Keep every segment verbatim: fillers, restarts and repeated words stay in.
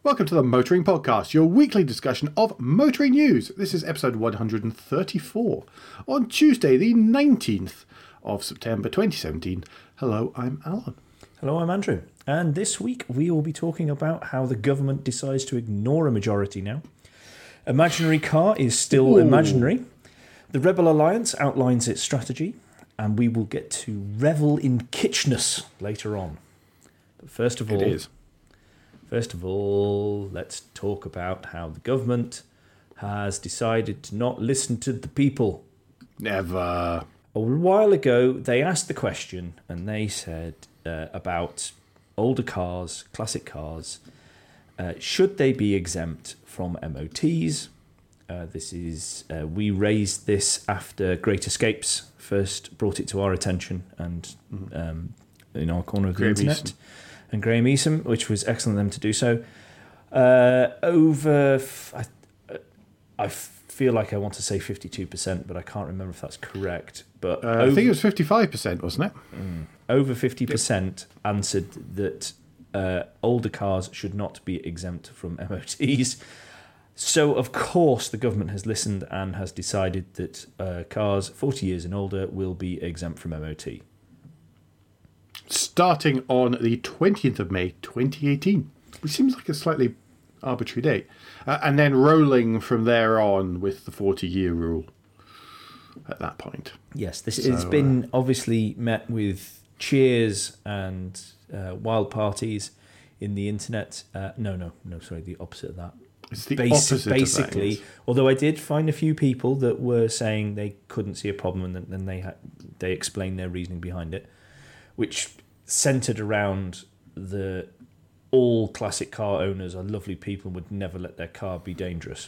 Welcome to the Motoring Podcast, your weekly discussion of motoring news. This is episode one hundred thirty-four on Tuesday, the nineteenth of September twenty seventeen. Hello, I'm Alan. Hello, I'm Andrew. And this week we will be talking about how the government decides to ignore a majority now. Imaginary car is still Ooh. imaginary. The Rebel Alliance outlines its strategy, and we will get to revel in kitschness later on. But first of all, It is. First of all, let's talk about how the government has decided to not listen to the people. Never. A while ago, they asked the question, and they said uh, about older cars, classic cars, uh, should they be exempt from M O Ts? Uh, this is uh, we raised this after Great Escapes first brought it to our attention and um, in our corner of the Graham internet. Eason. And Graham Eason, which was excellent of them to do so. Uh, over, I, I feel like I want to say fifty-two percent, but I can't remember if that's correct. But Uh, over, I think it was fifty-five percent, wasn't it? mm, over fifty percent answered that uh, older cars should not be exempt from M O Ts. So, of course, the government has listened and has decided that uh, cars forty years and older will be exempt from M O T. Starting on the twentieth of May twenty eighteen, which seems like a slightly arbitrary date. Uh, and then rolling from there on with the forty-year rule at that point. Yes, this So, it's been obviously met with cheers and uh, wild parties in the internet. Uh, no, no, no, sorry, the opposite of that. It's the Basi- opposite basically, of that. although I did find a few people that were saying they couldn't see a problem, and then then they had, they explained their reasoning behind it, which centered around the all classic car owners are lovely people and would never let their car be dangerous.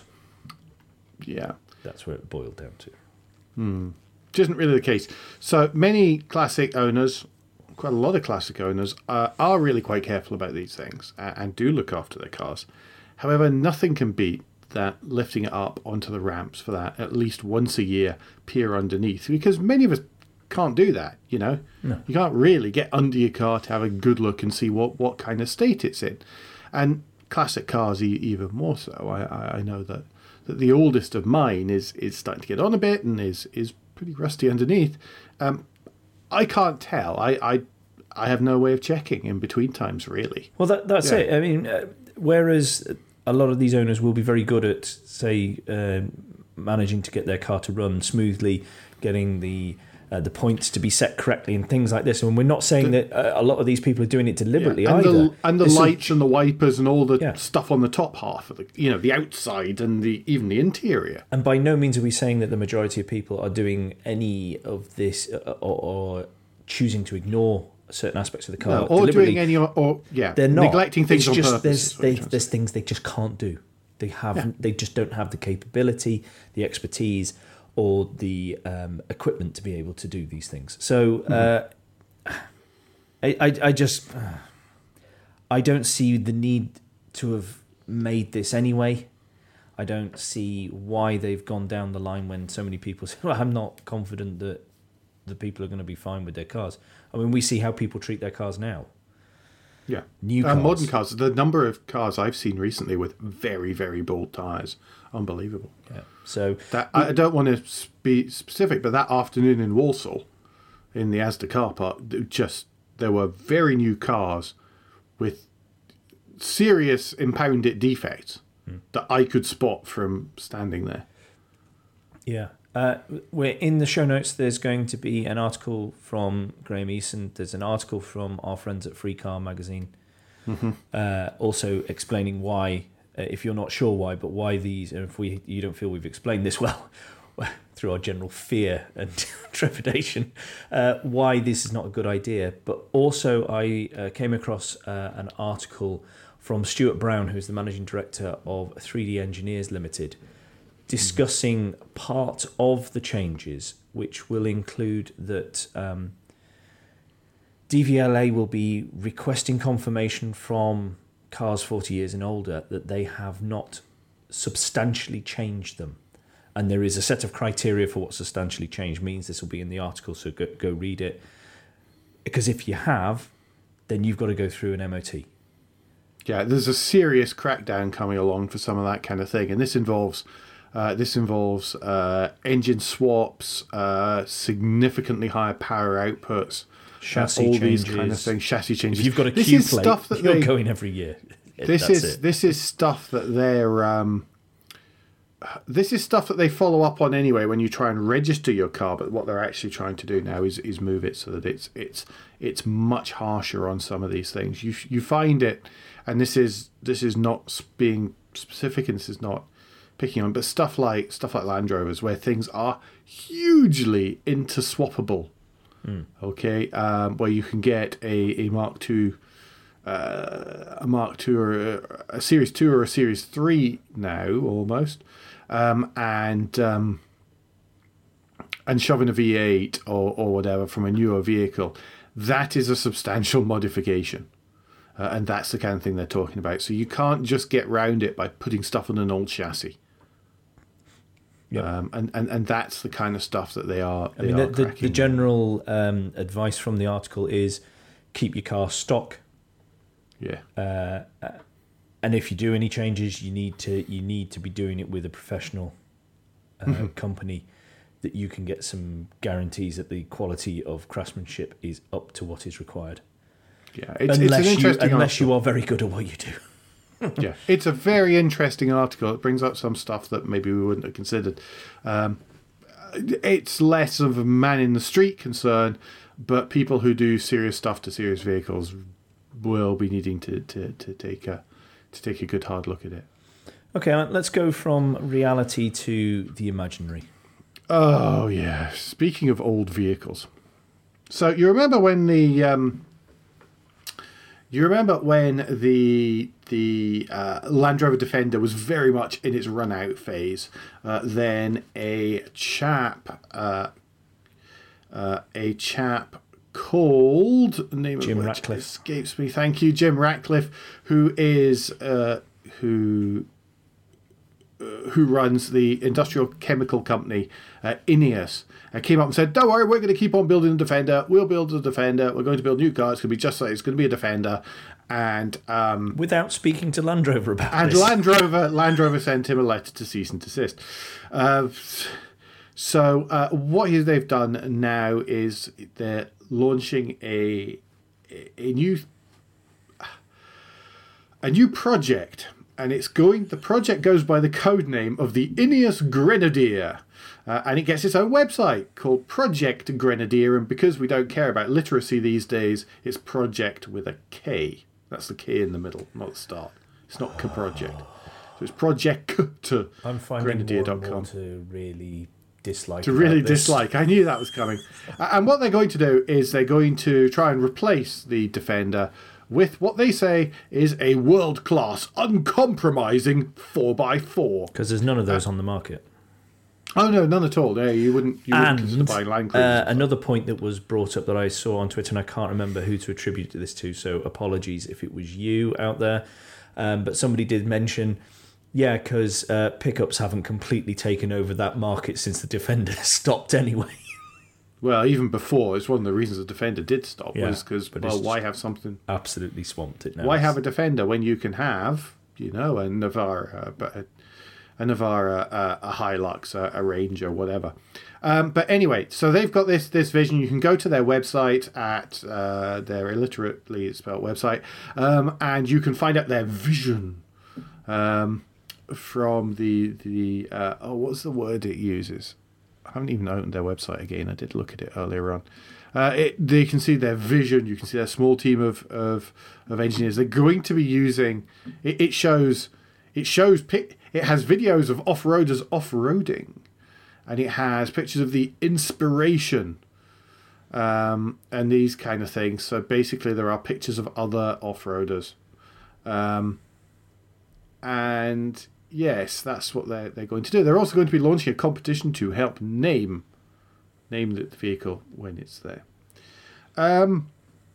Yeah. That's where it boiled down to. Hmm. Which isn't really the case. So many classic owners, quite a lot of classic owners, uh, are really quite careful about these things and, and do look after their cars. However, nothing can beat that lifting it up onto the ramps for that at least once a year, peer underneath, because many of us can't do that, you know. No. You can't really get under your car to have a good look and see what, what kind of state it's in. And classic cars e- even more so. I, I, I know that, that the oldest of mine is, is starting to get on a bit and is, is pretty rusty underneath. Um, I can't tell. I, I I have no way of checking in between times, really. Well, that, that's Yeah. it. I mean, uh, whereas a lot of these owners will be very good at, say, uh, managing to get their car to run smoothly, getting the uh, the points to be set correctly and things like this. And we're not saying The- that uh, a lot of these people are doing it deliberately Yeah. And either. the, and the There's some- lights and the wipers and all the Yeah. stuff on the top half of the, you know, the outside and the even the interior. And by no means are we saying that the majority of people are doing any of this uh, or, or choosing to ignore certain aspects of the car. No, or deliberately. doing any, or, or yeah, They're not neglecting things It's on just, purpose. There's, is what you're there's, trying to there's say. things they just can't do. They have. Yeah. They just don't have the capability, the expertise, or the um, equipment to be able to do these things. So uh, I, I, I just, uh, I don't see the need to have made this anyway. I don't see why they've gone down the line when so many people say, well, I'm not confident that the people are going to be fine with their cars. I mean, we see how people treat their cars now. Yeah. New Uh, cars. modern cars, the number of cars I've seen recently with very, very bold tyres, unbelievable. Yeah. So That I don't want to be specific, but that afternoon in Walsall, in the Asda car park, just there were very new cars with serious impounded defects Hmm. that I could spot from standing there. yeah. Uh, we're in the show notes. There's going to be an article from Graham Eason. There's an article from our friends at Free Car Magazine, Mm-hmm. uh, also explaining why, uh, if you're not sure why, but why these, and if we you don't feel we've explained this well, through our general fear and trepidation, uh, why this is not a good idea. But also, I uh, came across uh, an article from Stuart Brown, who's the managing director of three D Engineers Limited, discussing part of the changes, which will include that um, D V L A will be requesting confirmation from cars forty years and older that they have not substantially changed them. And there is a set of criteria for what substantially changed means. This will be in the article, so go, go read it. Because if you have, then you've got to go through an M O T. Yeah, there's a serious crackdown coming along for some of that kind of thing, and this involves uh, this involves uh, engine swaps, uh, significantly higher power outputs, chassis uh, all changes, these kind of things, chassis changes. If you've got a this Q is plate, stuff that you're they, going every year. This That's is it. this is stuff that they're um, this is stuff that they follow up on anyway when you try and register your car. But what they're actually trying to do now is is move it so that it's it's it's much harsher on some of these things. You you find it, and this is this is not being specific, and this is not picking on, but stuff like stuff like Land Rovers where things are hugely interswappable. Mm. Okay, um, where you can get a a Mark two. Uh, a Mark two or a, a Series two or a Series three now, almost, um, and um, and shoving a V eight or, or whatever from a newer vehicle, that is a substantial modification. Uh, and that's the kind of thing they're talking about. So you can't just get round it by putting stuff on an old chassis. Yep. Um, and, and, and that's the kind of stuff that they are they I mean, are the, the, the general um, advice from the article is keep your car stock. Yeah. Uh, and if you do any changes, you need to you need to be doing it with a professional uh, mm-hmm. company that you can get some guarantees that the quality of craftsmanship is up to what is required. Yeah, it's, unless it's an interesting you, unless article. you are very good at what you do. Yeah, it's a very interesting article. It brings up some stuff that maybe we wouldn't have considered. Um, it's less of a man in the street concern, but people who do serious stuff to serious vehicles will be needing to, to, to take a to take a good hard look at it. Okay, let's go from reality to the imaginary. Oh yeah. Speaking of old vehicles, so you remember when the um, you remember when the the uh, Land Rover Defender was very much in its run out phase. Uh, then a chap uh, uh, a chap. called name Jim of which Ratcliffe escapes me. Thank you, Jim Ratcliffe, who is uh, who uh, who runs the industrial chemical company uh, Ineos. Uh, came up and said, "Don't worry, we're going to keep on building the Defender. We'll build the Defender. We're going to build new cars. It's going to be just like it's going to be a Defender." And um, without speaking to Land Rover about and this. Land Rover Land Rover sent him a letter to cease and desist. Uh, so uh, what they've done now is they're launching a a new a new project, and it's going. The project goes by the code name of the Ineos Grenadier, uh, and it gets its own website called Project Grenadier. And because we don't care about literacy these days, it's Project with a K. That's the K in the middle, not the start. It's not K Project. So it's Project to I'm finding Grenadier more dot and com. more to really dislike. To really this. dislike. I knew that was coming. And what they're going to do is they're going to try and replace the Defender with what they say is a world-class, uncompromising four by four. Because there's none of those uh, on the market. Oh, no, none at all. No, you wouldn't, you wouldn't consider and buying Land Cruisers. uh, another point that was brought up that I saw on Twitter, and I can't remember who to attribute this to, so apologies if it was you out there. Um, but somebody did mention... Yeah, because uh, pickups haven't completely taken over that market since the Defender stopped anyway. Well, even before, it's one of the reasons the Defender did stop yeah, was because, well, why have something... Absolutely swamped it now. Why have a Defender when you can have, you know, a Navara, a, a Navara, a, a Hilux, a, a Ranger, whatever. Um, but anyway, so they've got this this vision. You can go to their website at uh, their illiterately spelled website, um, and you can find out their vision. Um... From the the uh, oh, what's the word it uses? I haven't even opened their website again. I did look at it earlier on. Uh, it, they can see their vision. You can see their small team of of, of engineers. They're going to be using. It, it shows. It shows. It has videos of off-roaders off-roading, and it has pictures of the inspiration, um, and these kind of things. So basically, there are pictures of other off-roaders, um, and. Yes, that's what they're, they're going to do. They're also going to be launching a competition to help name name the vehicle when it's there. Um,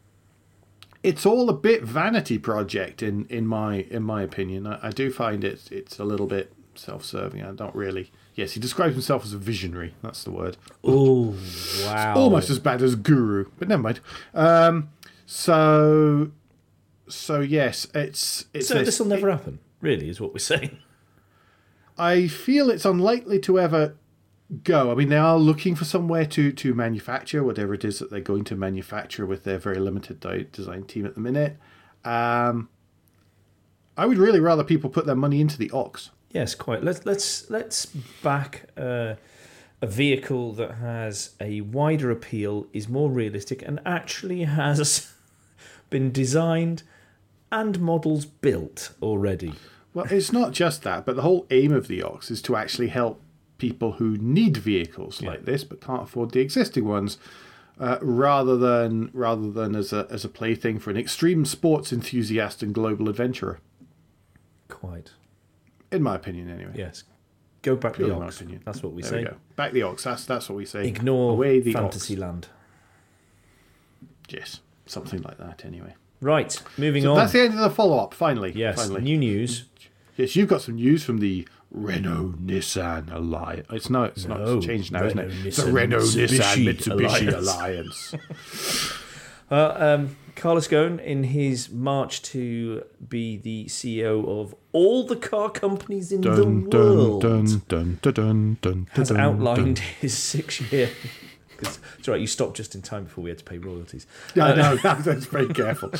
it's all a bit vanity project in, in my in my opinion. I, I do find it it's a little bit self-serving. I don't really. Yes, he describes himself as a visionary. That's the word. Oh wow! It's almost as bad as guru, but never mind. Um, so. so yes, it's it's. So a- this will never happen, really, is what we're saying. I feel it's unlikely to ever go. I mean, they are looking for somewhere to, to manufacture whatever it is that they're going to manufacture with their very limited di- design team at the minute. Um, I would really rather people put their money into the Ox. Yes, quite. Let's let's let's back uh, a vehicle that has a wider appeal, is more realistic, and actually has been designed and models built already. Well, it's not just that, but the whole aim of the Ox is to actually help people who need vehicles Yeah. like this but can't afford the existing ones, uh, rather than rather than as a as a plaything for an extreme sports enthusiast and global adventurer. Quite. In my opinion, anyway. Yes. Go back Purely the my Ox. opinion. That's what we There say. we go. Back the Ox. That's that's what we say. Ignore Away the Fantasyland. Ox. Yes, something like that. Anyway. Right, moving So on. that's the end of the follow-up. Finally. Yes, Finally. new news. Yes, you've got some news from the Renault Nissan Alliance. It's not. It's not. No, It's changed now, isn't it? Renault The Nissan Renault Nissan Mitsubishi Mitsubishi Alliance. Alliance. Well, um, Carlos Ghosn, in his march to be the C E O of all the car companies in the dun, world, dun, dun, dun, dun, dun, has dun, outlined dun. his six-year. Because it's all right, you stopped just in time before we had to pay royalties. Yeah, Uh, I know. That's very careful.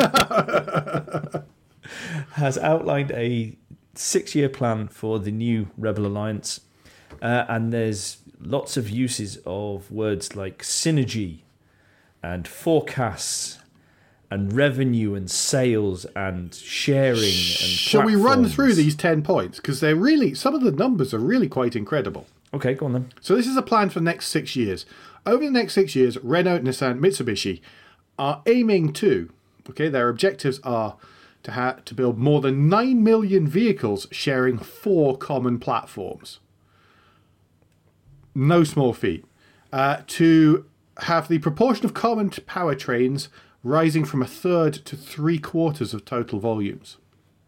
Has outlined a six-year plan for the new Rebel Alliance, uh, and there's lots of uses of words like synergy and forecasts and revenue and sales and sharing and Shall we run platforms. through these ten points? Because they're really, some of the numbers are really quite incredible. Okay, go on then. So this is a plan for the next six years. Over the next six years, Renault, Nissan, Mitsubishi are aiming to, okay, their objectives are to ha- to build more than nine million vehicles sharing four common platforms. No small feat. Uh, to have the proportion of common powertrains rising from a third to three quarters of total volumes.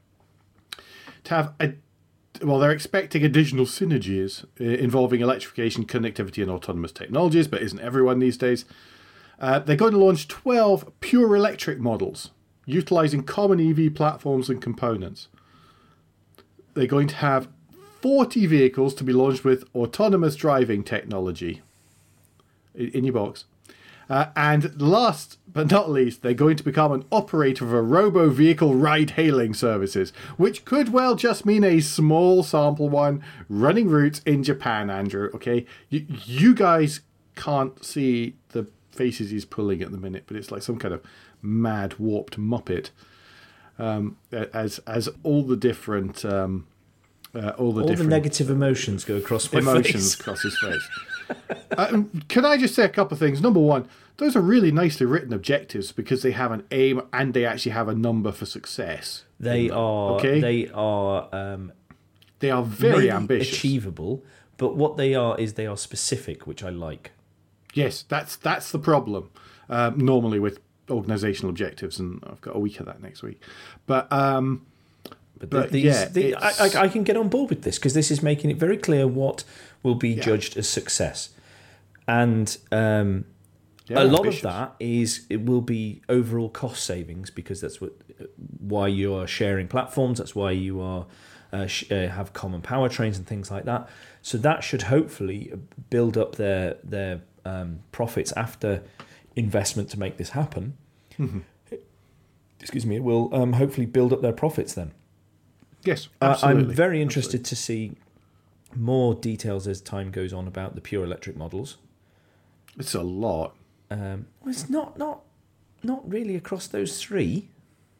To have a Well, they're expecting additional synergies uh, involving electrification, connectivity, and autonomous technologies, but isn't everyone these days? Uh, they're going to launch twelve pure electric models, utilizing common E V platforms and components. They're going to have forty vehicles to be launched with autonomous driving technology in, in your box. Uh, and last but not least, they're going to become an operator of a robo-vehicle ride-hailing services, which could well just mean a small sample one running routes in Japan, Andrew, okay? You, you guys can't see the faces he's pulling at the minute, but it's like some kind of mad, warped Muppet. Um, as as all the different... Um, uh, all the All different the negative emotions go across my emotions face. across his face. Uh, can I just say a couple of things? Number one, those are really nicely written objectives because they have an aim and they actually have a number for success. They are. Okay. They are. Um, They are very maybe ambitious. achievable, but what they are is they are specific, which I like. Yes, that's that's the problem. Um, normally with organisational objectives, and I've got a week of that next week. But um, But, But, these, yeah, the, I, it's- I, I can get on board with this because this is making it very clear what will be Yeah. judged as success, and um, they're a lot ambitious. of that is it will be overall cost savings because that's what why you are sharing platforms. That's why you are uh, sh- uh, have common powertrains and things like that. So that should hopefully build up their their um, profits after investment to make this happen. Mm-hmm. Excuse me. It will um, hopefully build up their profits then. Yes, Uh, absolutely. I'm very interested to see more details as time goes on about the pure electric models. It's a lot. Um, well, it's not not not really across those three.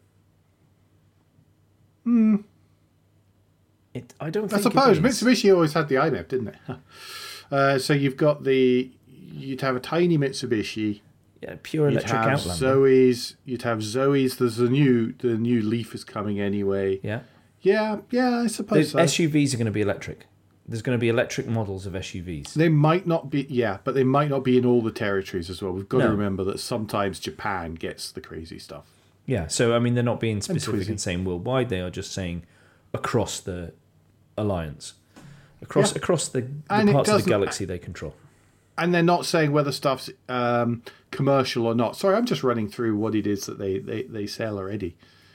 Hmm. It, I don't. I think suppose it is. Mitsubishi always had the I M E F, didn't they? uh, so you've got the you'd have a tiny Mitsubishi. Yeah, pure You'd electric have Outlander. Zoe's. You'd have Zoe's. There's a new the new Leaf is coming anyway. Yeah, Yeah, yeah, I the suppose so. S U Vs are going to be electric. There's going to be electric models of S U Vs. They might not be, yeah, but they might not be in all the territories as well. We've got to No. remember that sometimes Japan gets the crazy stuff. Yeah, so I mean, they're not being specific Twizy. and saying worldwide. They are just saying across the alliance, across Yeah. across the, the And it parts of the doesn't- galaxy they control. And they're not saying whether stuff's um, commercial or not. Sorry, I'm just running through what it is that they, they, they sell already.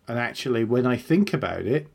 and actually, when I think about it,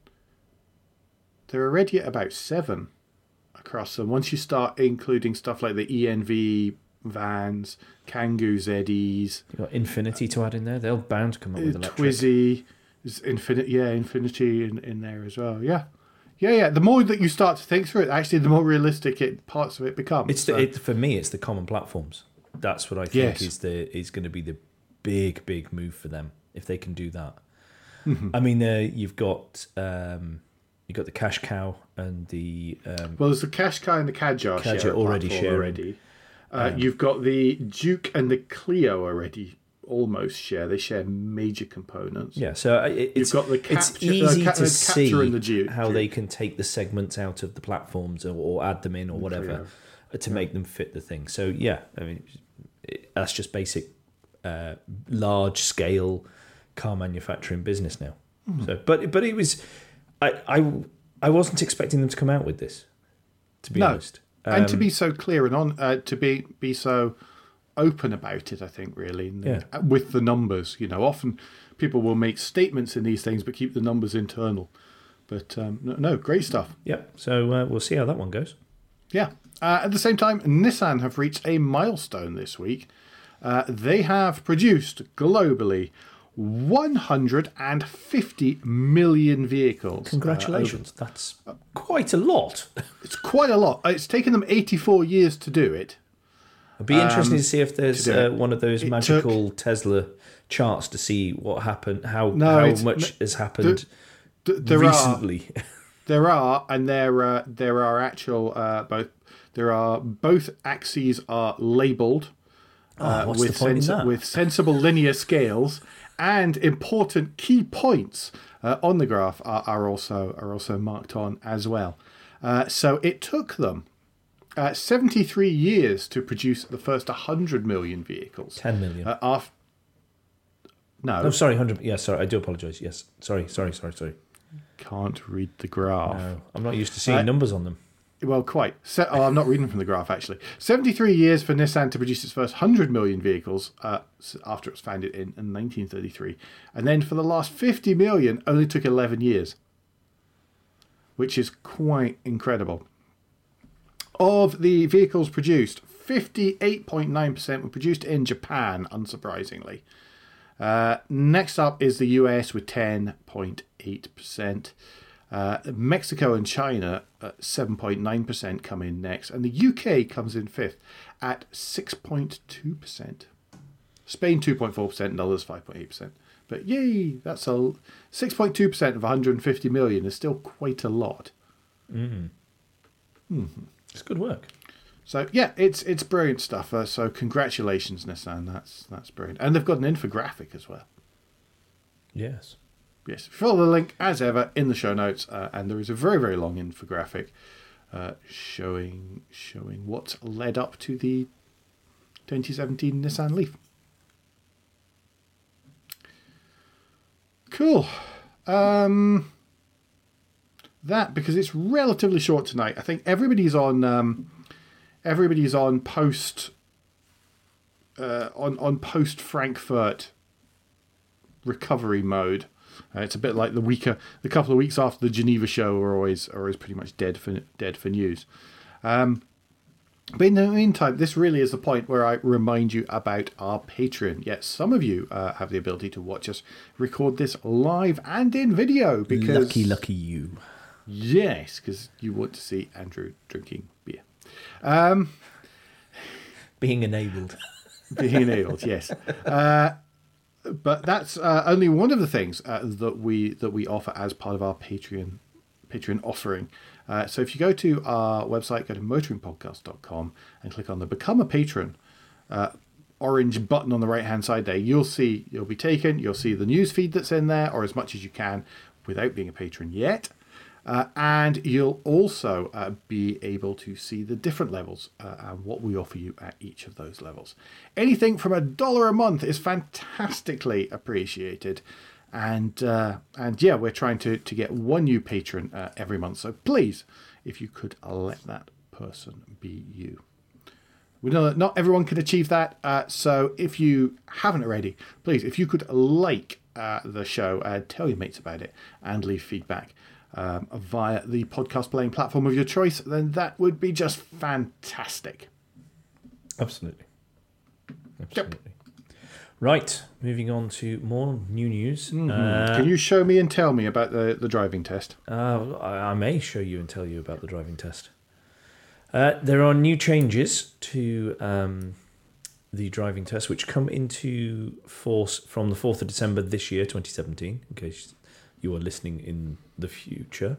they're already at about seven across them. Once you start including stuff like the E N V vans, Kangoo Z Es, You've got Infinity to add in there. They'll bound to come up with electric. Twizy, there's Infinity, yeah, Infinity in, in there as well. Yeah, yeah, yeah. The more that you start to think through it, actually, the more realistic it parts of it become. It's so. the, it, for me, it's the common platforms. That's what I think Yes. is the is going to be the big big move for them if they can do that. Mm-hmm. I mean, uh, you've got um, you've got the Cash Cow and the um, Well, there's the Qashqai and the Kadjar, Kadjar share a already platform sharing. already. Uh, Um, you've got the Duke and the Clio already almost share. They share major components. yeah. So it, it's You've got the it's Capture- uh, easy Ca- to uh, see Capture and the Duke, how Duke. they can take the segments out of the platforms or, or add them in or whatever Clio. uh, to make them fit the thing. So yeah, I mean it, that's just basic uh, large scale car manufacturing business now. Mm. So, but but it was I I I wasn't expecting them to come out with this. To be No. honest. and to Um, be so clear and on, uh, to be be so open about it, I think really, and, Yeah. uh, with the numbers. You know, often people will make statements in these things, but keep the numbers internal. But um, no, no, great stuff. Yep. So uh, we'll see how that one goes. Yeah. Uh, at the same time, Nissan have reached a milestone this week. Uh, they have produced globally one hundred fifty million vehicles. Uh, Congratulations. That's quite a lot. over- it's quite a lot. Uh, It's taken them eighty-four years to do it. It'd be interesting to see if there's to do uh, it. one of those It magical Tesla charts to see what happened, how No, how it's- much has happened D- there are recently. There are, and there uh, there are actual uh, both. There are both axes are labelled uh, Oh, what's with the point in that? with sensible linear scales, and important key points uh, on the graph are, are also are also marked on as well. Uh, so it took them uh, seventy-three years to produce the first one hundred million vehicles. ten million. Uh, after, no, Oh, sorry, one hundred. Yeah, sorry, I do apologise. Yes, sorry, sorry, sorry, sorry. can't read the graph. No, I'm not used to seeing Uh, numbers on them. Well, quite. Se- oh, I'm not reading from the graph, actually. seventy-three years for Nissan to produce its first one hundred million vehicles uh, s- after it was founded in, in nineteen thirty-three. And then for the last fifty million, only took eleven years, which is quite incredible. Of the vehicles produced, fifty-eight point nine percent were produced in Japan, unsurprisingly. Uh, next up is the U S with ten point eight percent. Uh, Mexico and China at seven point nine percent come in next. And the U K comes in fifth at six point two percent. Spain two point four percent and others five point eight percent. But yay, that's a six point two percent of one hundred fifty million is still quite a lot. It's good work. So yeah, it's it's brilliant stuff. Uh, so congratulations, Nissan. That's that's brilliant. And they've got an infographic as well. Yes. Yes, follow the link as ever in the show notes, uh, and there is a very very long infographic uh, showing showing what's led up to the twenty seventeen Nissan Leaf. Cool. Um, that because it's relatively short tonight. I think everybody's on um, everybody's on post uh, on on post Frankfurt recovery mode. Uh, it's a bit like the week, the couple of weeks after the Geneva show are always are always pretty much dead for dead for news. Um, but in the meantime, this really is the point where I remind you about our Patreon. Yes, some of you uh, have the ability to watch us record this live and in video because Lucky, lucky you. yes, because you want to see Andrew drinking beer. Being enabled. Being enabled, yes. Uh, but that's uh, only one of the things uh, that we that we offer as part of our Patreon Patreon offering. Uh, so if you go to our website, go to motoring podcast dot com and click on the Become a Patron uh, orange button on the right hand side there, you'll see you'll be taken. You'll see the news feed that's in there, or as much as you can without being a patron yet. Uh, and you'll also uh, be able to see the different levels uh, and what we offer you at each of those levels. Anything from a dollar a month is fantastically appreciated. And uh, and yeah, we're trying to, to get one new patron uh, every month. So please, if you could let that person be you. We know that not everyone can achieve that. Uh, so if you haven't already, please, if you could like uh, the show, uh, tell your mates about it, and leave feedback um, via the podcast playing platform of your choice, then that would be just fantastic. Absolutely. Absolutely. Yep. Right, moving on to more new news. Mm-hmm. Uh, Can you show me and tell me about the, the driving test? Uh, I, I may show you and tell you about the driving test. Uh, there are new changes to um, the driving test, which come into force from the fourth of December this year, twenty seventeen, in case you are listening in the future.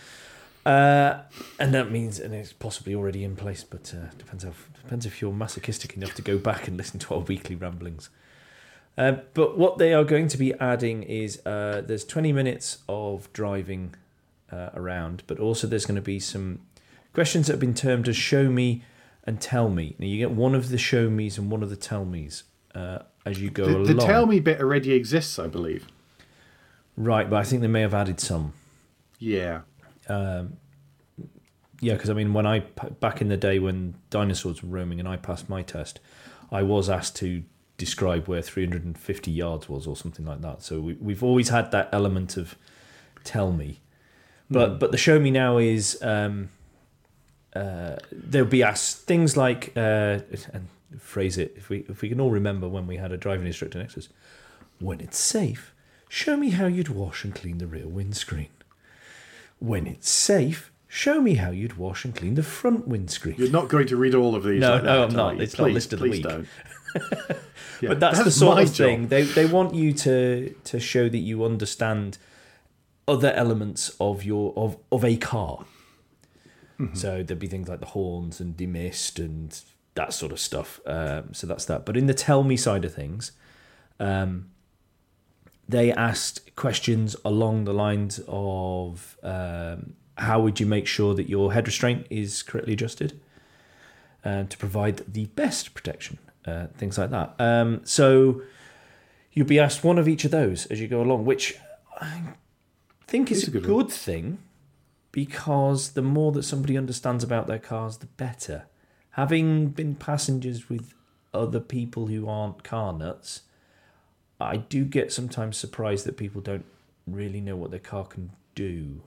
Uh, and that means, and it's possibly already in place, but uh, depends how depends if you're masochistic enough to go back and listen to our weekly ramblings. Uh, but what they are going to be adding is uh, there's twenty minutes of driving uh, around, but also there's going to be some questions that have been termed as show me and tell me. Now you get one of the show me's and one of the tell me's uh, as you go the, along. The tell me bit already exists, I believe. Right, but I think they may have added some. Yeah. Um, yeah, because I mean, when I back in the day when dinosaurs were roaming and I passed my test, I was asked to describe where three hundred fifty yards was or something like that. So we, we've always had that element of tell me, but mm. but the show me now is um, uh, they'll be asked things like uh, and phrase it if we if we can all remember when we had a driving instructor next to us. When it's safe, show me how you'd wash and clean the rear windscreen. When it's safe, show me how you'd wash and clean the front windscreen. You're not going to read all of these. No, like no, that, I'm not. you? It's please, not listed of the please week. Don't. Yeah, but that's, that's the sort of job. thing. They they want you to to show that you understand other elements of your of, of a car. Mm-hmm. So there'd be things like the horns and demist and that sort of stuff. Um, so that's that. But in the tell me side of things, um, they asked questions along the lines of um, how would you make sure that your head restraint is correctly adjusted uh, to provide the best protection, uh, things like that. Um, so you'll be asked one of each of those as you go along, which I think is a, a good, good thing, because the more that somebody understands about their cars, the better. Having been passengers with other people who aren't car nuts, I do get sometimes surprised that people don't really know what their car can do.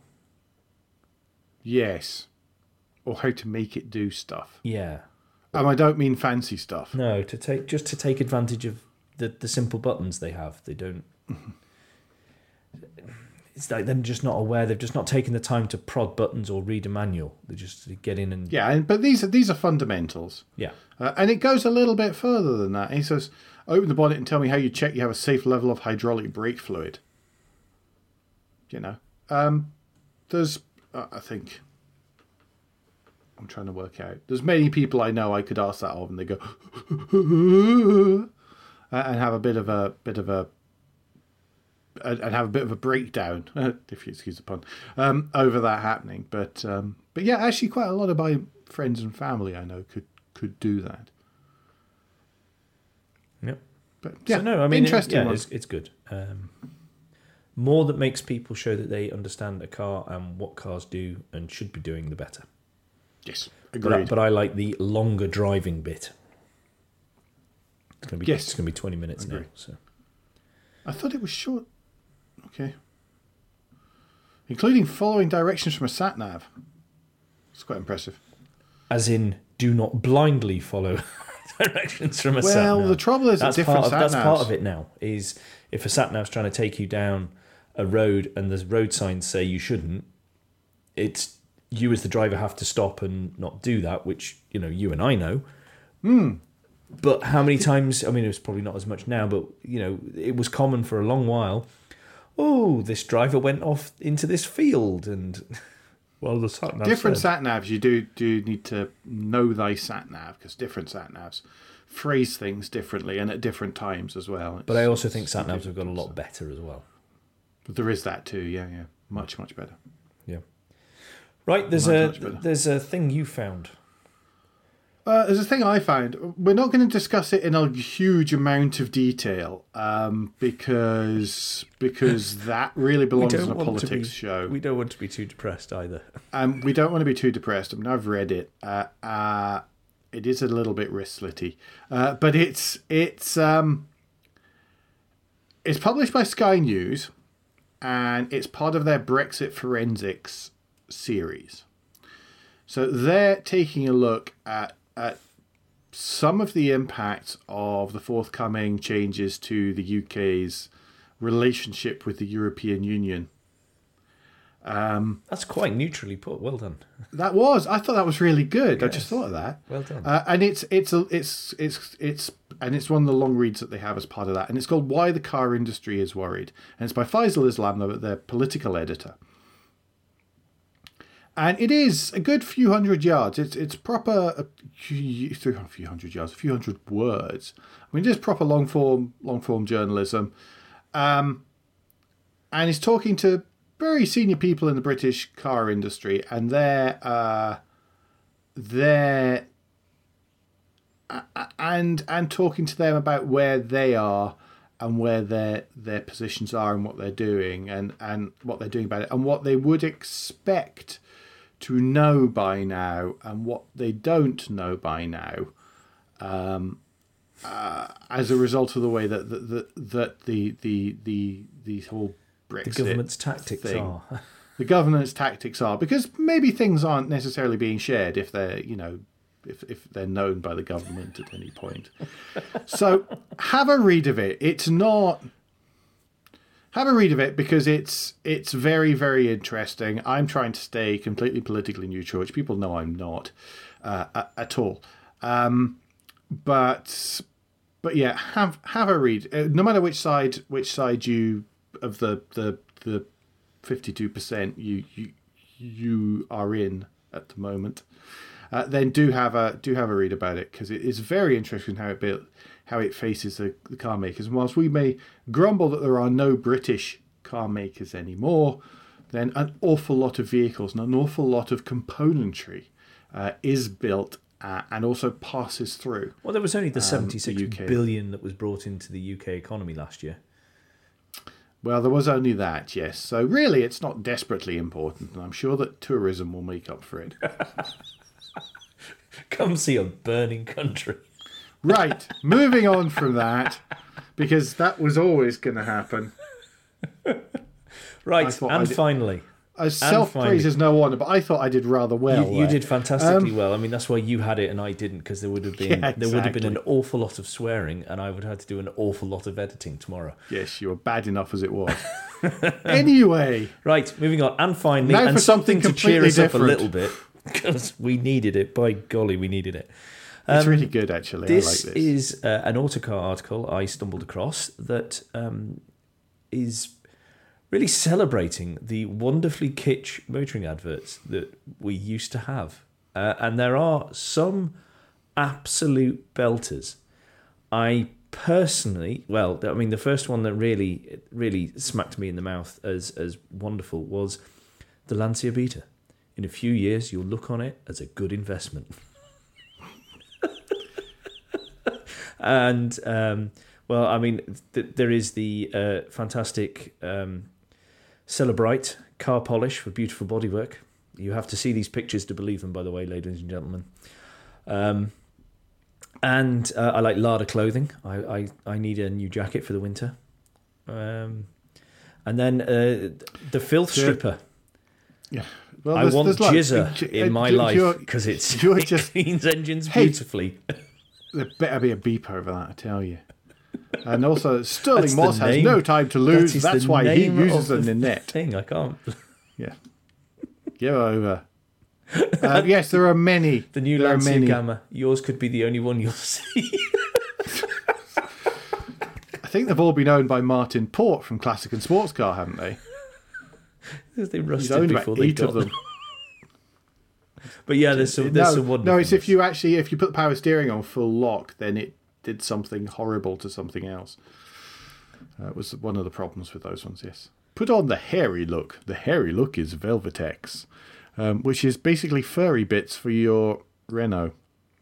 Yes. Or how to make it do stuff. Yeah. And I don't mean fancy stuff. No, to take just to take advantage of the, the simple buttons they have. They don't... It's like they're just not aware. They've just not taken the time to prod buttons or read a manual. They just get in and... Yeah, and, but these are, these are fundamentals. Yeah. Uh, and it goes a little bit further than that. He says, open the bonnet and tell me how you check you have a safe level of hydraulic brake fluid. You know, um, there's, uh, I think, I'm trying to work out. There's many people I know I could ask that of, and they go, and have a bit of a bit of a, and have a bit of a breakdown, if you excuse the pun, um, over that happening. But um, but yeah, actually, quite a lot of my friends and family I know could could do that. Yep. But yeah, so no, I mean, interesting. It, yeah, one. it's, it's good. Um, more that makes people show that they understand a car and what cars do and should be doing, the better. Yes, But, I- agreed. but I like the longer driving bit. It's going to be Yes. it's going to be twenty minutes now. Agree. So I thought it was short. Okay. Including following directions from a sat nav. It's quite impressive. as in, do not blindly follow directions from a Well, sat nav. the trouble is that's that different part of, sat that's part navs- of it now. Is if a sat nav's trying to take you down a road and the road signs say you shouldn't, it's you as the driver have to stop and not do that, which you know you and I know. Mm. But how many times? I mean, it's probably not as much now, but you know, it was common for a long while. Oh, this driver went off into this field, and well, the sat nav Different said, sat navs, you do do need to know thy sat nav, because different sat navs phrase things differently and at different times as well. But I It's- also think it's sat navs have got a difficult, lot so. better as well. But there is that too. Yeah, yeah, much much better. Yeah. Right. There's Much, a much better. there's a thing you found. Uh, there's a thing I found. We're not going to discuss it in a huge amount of detail um, because because that really belongs in a politics be, show. We don't want to be too depressed either. Um, we don't want to be too depressed. I mean, I've read it. Uh, uh, it is a little bit wrist slitty, uh, but it's it's um, it's published by Sky News, and it's part of their Brexit Forensics series. So they're taking a look at at some of the impacts of the forthcoming changes to the U K's relationship with the European Union. Um, That's quite neutrally put. Well done. That was. I thought that was really good. Yes. I just thought of that. Well done. Uh, and it's it's a, it's it's it's and it's one of the long reads that they have as part of that. And it's called "Why the Car Industry is Worried," and it's by Faisal Islam, the, their political editor. And it is a good few hundred yards. It's it's proper a few, a few hundred yards, a few hundred words. I mean, it is proper long form long form journalism. Um, and he's talking to very senior people in the British car industry, and they're uh, they're uh, and and talking to them about where they are and where their their positions are and what they're doing and, and what they're doing about it and what they would expect to know by now and what they don't know by now, um, uh, as a result of the way that that that, that the the the the whole Brexit the government's tactics thing, are. the government's tactics are, because maybe things aren't necessarily being shared if they're, you know, if, if they're known by the government at any point. So have a read of it. It's not... Have a read of it because it's it's very, very interesting. I'm trying to stay completely politically neutral, which people know I'm not uh, at all. Um, but but yeah, have have a read. Uh, no matter which side which side you of the the the fifty-two percent you you you are in at the moment, uh, then do have a do have a read about it, because it is very interesting how it built how it faces the, the car makers. And whilst we may grumble that there are no British car makers anymore, then an awful lot of vehicles and an awful lot of componentry uh, is built uh, and also passes through. Well, there was only the um, seventy-six the U K. billion that was brought into the U K economy last year. Well, there was only that, yes. So really, it's not desperately important, and I'm sure that tourism will make up for it. Come see a burning country. Right, moving on from that, because that was always going to happen. Right, and did, finally... As self-praise is no honor, but I thought I did rather well. You, you there. did fantastically um, well. I mean, that's why you had it and I didn't, because there would have been yeah, there would have been exactly. an awful lot of swearing, and I would have had to do an awful lot of editing tomorrow. Yes, you were bad enough as it was. Anyway, right, moving on, and finally, now and for something, something to cheer completely us different. up a little bit, because we needed it. By golly, we needed it. It's Um, really good, actually. This, I like this. is uh, an Autocar article I stumbled across that um, is really celebrating the wonderfully kitsch motoring adverts that we used to have. Uh, and there are some absolute belters. I personally, well, I mean, the first one that really, really smacked me in the mouth as, as wonderful was the Lancia Vita. In a few years, you'll look on it as a good investment. And, um, well, I mean, th- there is the uh, fantastic um, Celebrite car polish for beautiful bodywork. You have to see these pictures to believe them, by the way, ladies and gentlemen. Um, and uh, I like Lada clothing. I, I, I need a new jacket for the winter. Um, and then uh, the filth Yeah. stripper. Yeah. Well, I there's- want there's lots. jizzer Uh, in my you're- life because it's you're it just- cleans engines Hey. beautifully. There better be a beep over that, I tell you. And also, Sterling That's the Moss has name- no time to lose. That is That's the why he name uses of the Ninette. thing. I can't. Yeah. Give over. Uh, yes, there are many. The new there are Lancia many. Gamma. Yours could be the only one you'll see. I think they've all been owned by Martin Port from Classic and Sports Car, haven't they? They He's rusted owned before about they eight got of them. But yeah, there's some there's no, some wonderful. no, it's if ones. you actually if you put the power steering on full lock, then it did something horrible to something else. That was one of the problems with those ones. Yes, put on the hairy look. The hairy look is Velvetex, um, which is basically furry bits for your Renault.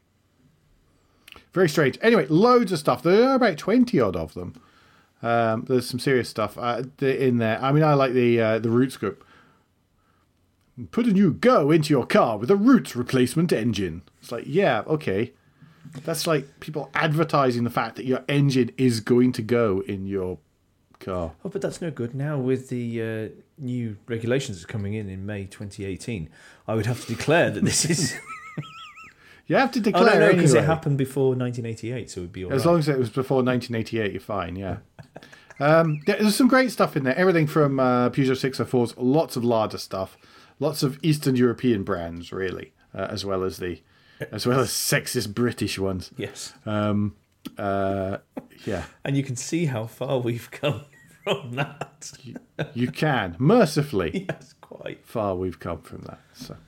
Very strange. Anyway, loads of stuff. There are about twenty odd of them. Um, there's some serious stuff uh, in there. I mean, I like the uh, the root scope. Put a new go into your car with a Roots replacement engine. It's like, yeah, okay. That's like people advertising the fact that your engine is going to go in your car. Oh, but that's no good. Now with the uh, new regulations that's coming in in May twenty eighteen, I would have to declare that this is... You have to Oh, declare no, no, because anyway. it happened before nineteen eighty-eight, so it would be all As right. long as it was before nineteen eighty-eight, you're fine, yeah. um, yeah, there's some great stuff in there. Everything from uh, Peugeot six oh fours, lots of Lada stuff, lots of Eastern European brands, really, uh, as well as the, as well as sexist British ones. Yes. Um, uh, yeah, And you can see how far we've come from that. you, you can mercifully Yes, quite. far we've come from that. So.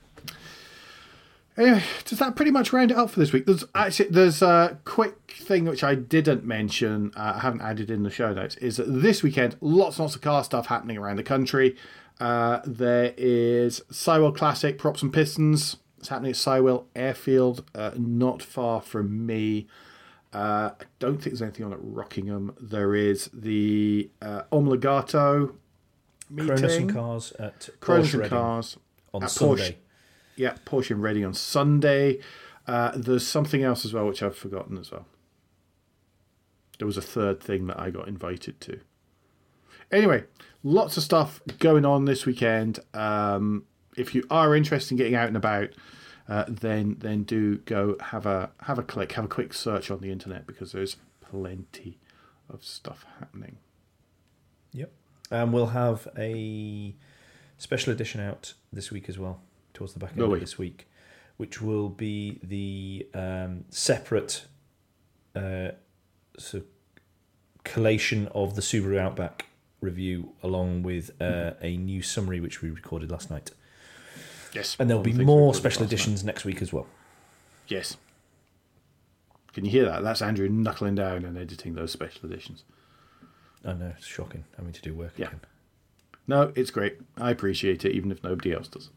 Anyway, does that pretty much round it up for this week? There's actually there's a quick thing which I didn't mention, uh, I haven't added in the show notes, is that this weekend lots and lots of car stuff happening around the country. Uh, there is Sywell Classic Props and Pistons. It's happening at Sywell Airfield, uh, not far from me. Uh, I don't think there's anything on at Rockingham. There is the uh, Omlegato meeting. Cronus and Cars at Cronus Porsche and Reading Cars on at Sunday. Porsche. Yeah, Porsche and Reading on Sunday. Uh, there's something else as well, which I've forgotten as well. There was a third thing that I got invited to. Anyway, lots of stuff going on this weekend. Um, if you are interested in getting out and about, uh, then then do go have a have a click, have a quick search on the internet, because there's plenty of stuff happening. Yep. And we'll have a special edition out this week as well, towards the back end Will of we? this week, which will be the um, separate uh, sort of collation of the Subaru Outback review, along with uh, a new summary which we recorded last night. Yes. And there'll all be the things we more recorded special last night. editions next week as well. Yes. Can you hear that? That's Andrew knuckling down and editing those special editions. I know, it's shocking having to do work Yeah. again. No, it's great. I appreciate it, even if nobody else does.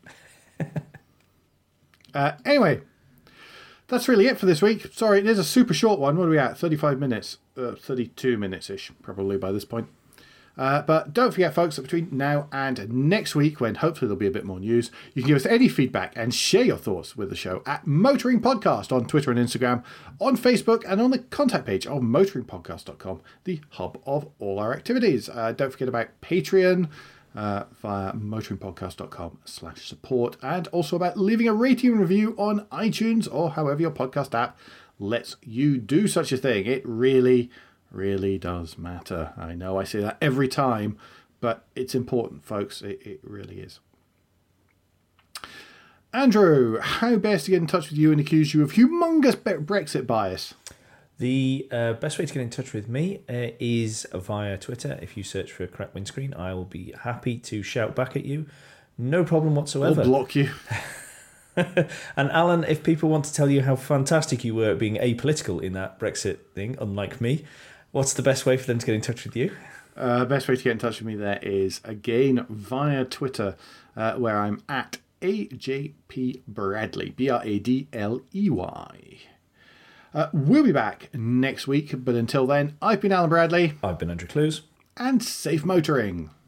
uh, anyway, that's really it for this week. Sorry, it is a super short one. What are we at? thirty-five minutes. Uh, thirty-two minutes-ish, probably, by this point. Uh, but don't forget, folks, that between now and next week, when hopefully there'll be a bit more news, you can give us any feedback and share your thoughts with the show at Motoring Podcast on Twitter and Instagram, on Facebook, and on the contact page of motoring podcast dot com, the hub of all our activities. Uh, don't forget about Patreon uh, via motoring podcast dot com slash support, and also about leaving a rating and review on iTunes or however your podcast app lets you do such a thing. It really really does matter. I know I say that every time, but it's important, folks. It, it really is. Andrew, how best to get in touch with you and accuse you of humongous Brexit bias? The uh, best way to get in touch with me uh, is via Twitter. If you search for Crack Windscreen, I will be happy to shout back at you. No problem Or whatsoever. block you. And Alan, if people want to tell you how fantastic you were at being apolitical in that Brexit thing, unlike me, what's the best way for them to get in touch with you? Uh, best way to get in touch with me there is, again, via Twitter, uh, where I'm at A J P Bradley, B R A D L E Y. Uh, we'll be back next week, but until then, I've been Alan Bradley. I've been Andrew Clues. And safe motoring.